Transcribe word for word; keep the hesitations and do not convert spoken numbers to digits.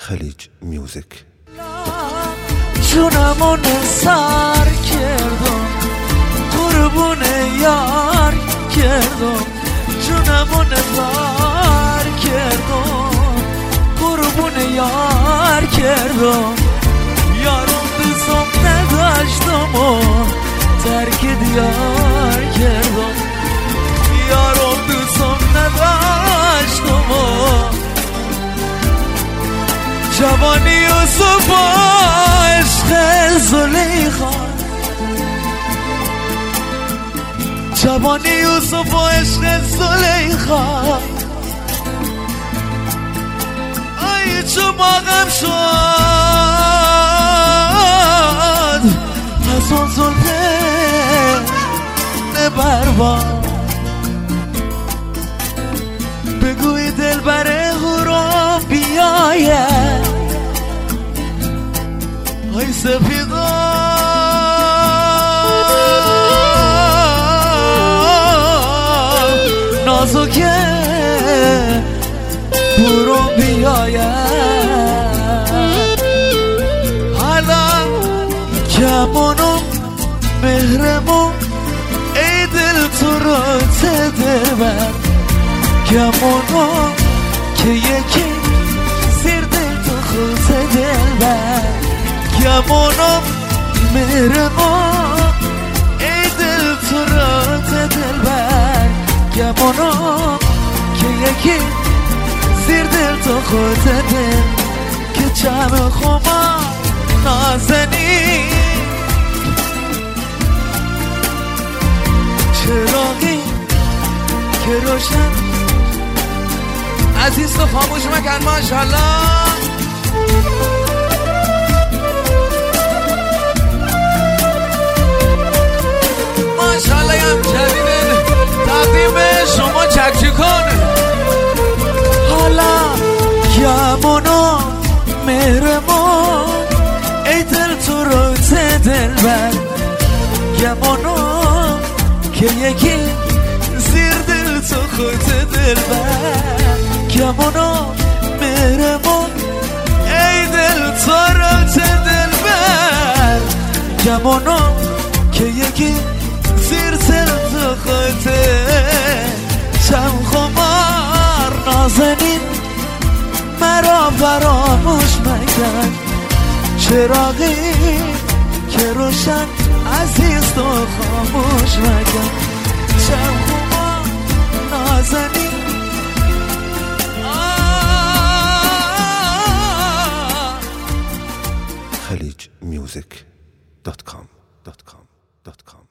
خلیج میوزیک. جونمو نثار کردم قربون یار کردم، جونمو نثار کردم قربون یار کردم، یارم دوستم نداشتم و ترک دیار کردم، یارم دوستم نداشتم و جوانی یوسف و عشق زلیخا، جوانی یوسف و عشق زلیخا، ای چو ماغم شد از اون زلفه نبربان، بگوی دل بره هورا بیاید ای سفیدا نازکه برو بیاید، حالا کمونم مهرمون ای دل تو رو تدر بر، کمونم که یکی زیر دل تو خود دل بر، کمونم مهرمون ای دل تو رو تدر بر، کمونم که یکی زیر دل تو خود دل، که جمع خوما نازنی چراغی که روشن عزیز تو خاموش مکن ماشالله، ماشالله یم جدید تقدیم شما چکچی کن، حالا کمونو مهرمون ای دل تو رو دل بر، کمونو که یکی زیر دل تو خود دل بر، کمونو مهرمون ای دل تو رو دل بر، کمونو که یکی زیر دل تو خود شم خمار نازنین مرا فراموش مکن، چراغی که روشن عزیز تو خاموش مکن، شم خمار نازنین خلیج میوزیک دات کام دات کام دات کام